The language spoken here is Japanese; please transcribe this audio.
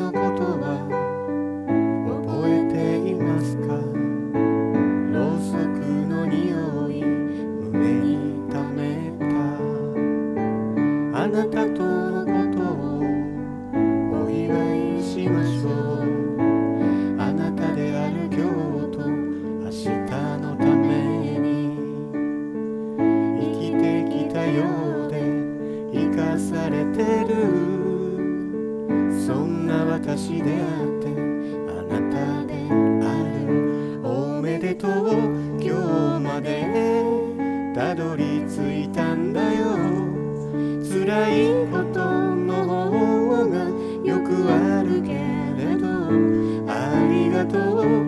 のことは覚えていますか？ろうそくの匂い胸に溜めたあなたとのことをお祝いしましょう。あなたである今日と明日のために生きてきたようで生かされてる。そんな私であってあなたである。おめでとう、今日までたどり着いたんだよ。辛いことの方がよくあるけれどありがとう